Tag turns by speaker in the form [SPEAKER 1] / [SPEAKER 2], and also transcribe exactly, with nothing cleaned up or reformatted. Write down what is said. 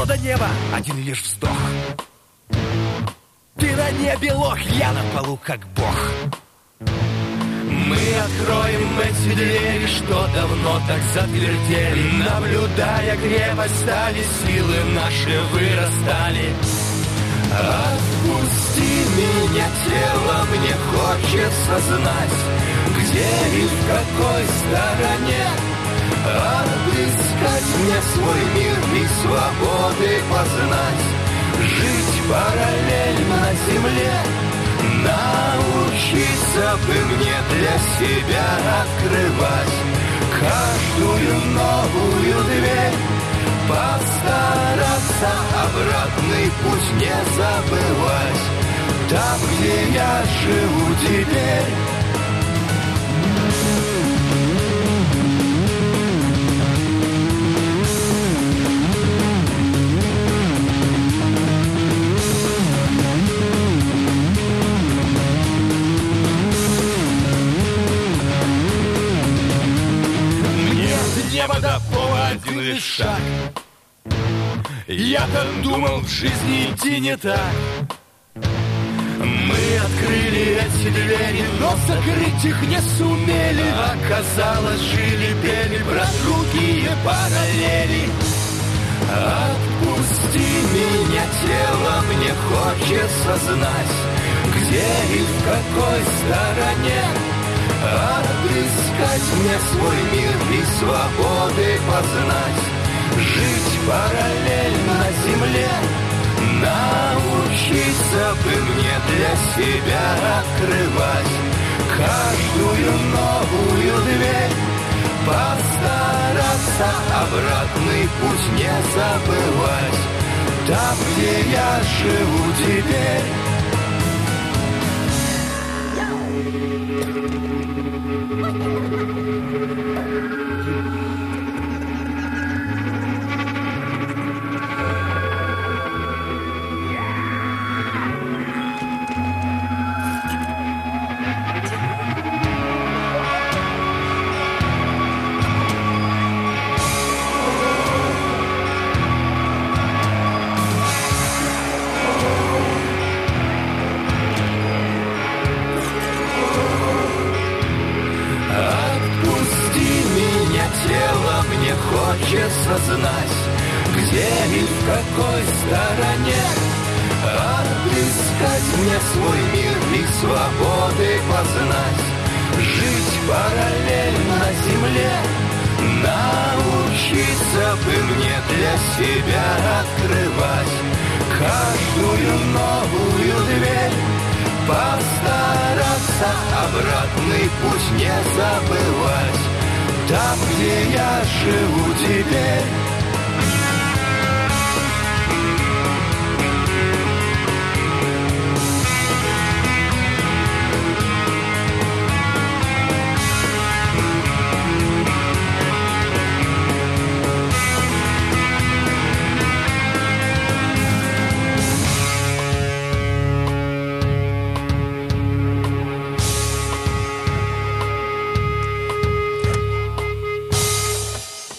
[SPEAKER 1] но до неба один лишь вздох. Ты на небе лох, я на полу как бог. Мы откроем эти двери, что давно так затвердели. Наблюдая крепость стали, силы наши вырастали. Отпусти меня, тело, мне хочется знать, где и в какой стороне. Отыскать мне свой мир и свободы познать. Жить параллельно на земле. Научиться бы мне для себя открывать каждую новую дверь. Постараться обратный путь не забывать. Там, где я живу теперь. Небо до пола один лишь шаг. Я-то думал, в жизни идти не так. Мы открыли эти двери, но закрыть их не сумели. Оказалось, жили-пели про другие параллели. Отпусти меня, тело, мне хочется знать, где и в какой стороне. Отыскать мне свой мир и свободы познать. Жить параллельно на земле. Научиться бы мне для себя открывать каждую новую дверь. Постараться обратный путь не забывать. Там, где я живу теперь. Хочется знать, где и в какой стороне. Отыскать мне свой мир и свободы познать. Жить параллельно на земле. Научиться бы мне для себя открывать каждую новую дверь. Постараться обратный путь не забывать. Там, где я живу теперь.